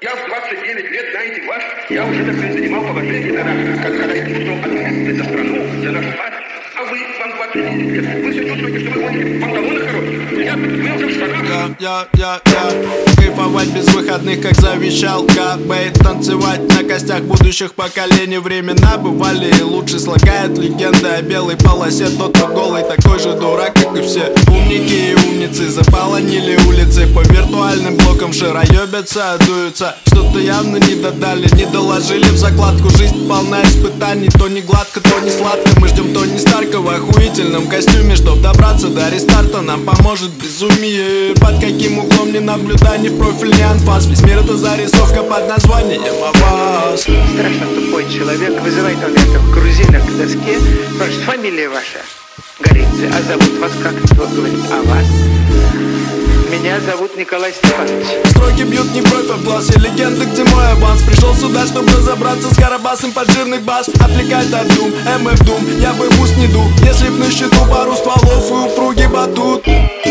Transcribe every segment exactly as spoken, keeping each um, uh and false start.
Я в двадцать девять лет, знаете, вас, я уже так занимал положение, когда, когда я чувствовал ответственность за страну, за нашу власть. А вы, вам двадцать девять лет, вы все чувствуете, что вы ходите в панталонах хороших? Нет, вы уже в штанах. Я, я, я, кайфовать без выходных, как завещал Кобейн. Танцевать на костях будущих поколений. Времена бывали и лучше. Слагает легенды о белой полосе. Тот, кто голый, такой же дурак, как и все. Умники и умницы заполонили улицы. По виртуальным блокам широебятся, дуются. Что-то явно не додали, не доложили в закладку. Жизнь полна испытаний, то не гладко, то не сладко. Мы ждем Тони Старка в охуительном костюме. Чтоб добраться до рестарта, нам поможет безумие. Под каким углом не наблюдание, в профиль не анфас. Весь мир это зарисовка под названием Аваз. Страшно тупой человек вызывает он этих грузинок к доске. Спрашивает, фамилия ваша? Горицы. А зовут вас как? Кто говорит? А вас? Меня зовут Николай Степанович. Строки бьют не бровь, а в глаз. Я легенда, где мой аванс. Пришел сюда, чтобы разобраться с Карабасом под жирный бас. Отвлекает от дум, МФ дум. Я бы в ус не ду, если б на счету пару стволов и упругий батут.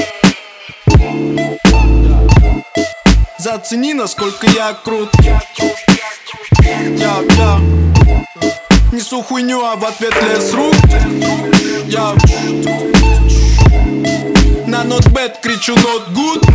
Зацени, насколько я крут. Я, я несу хуйню, а в ответ лес рук. Я на нотбэт кричу not good.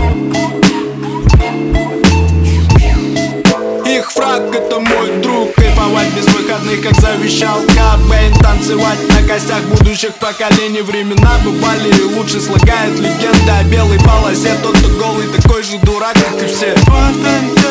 Их фраг это мой друг. Кайфовать без выходных, как завещал Кобейн. Танцевать на костях будущих поколений. Времена бывали и лучше. Слагает легенда о белой полосе. Тот, кто голый, такой же дурак, как и все.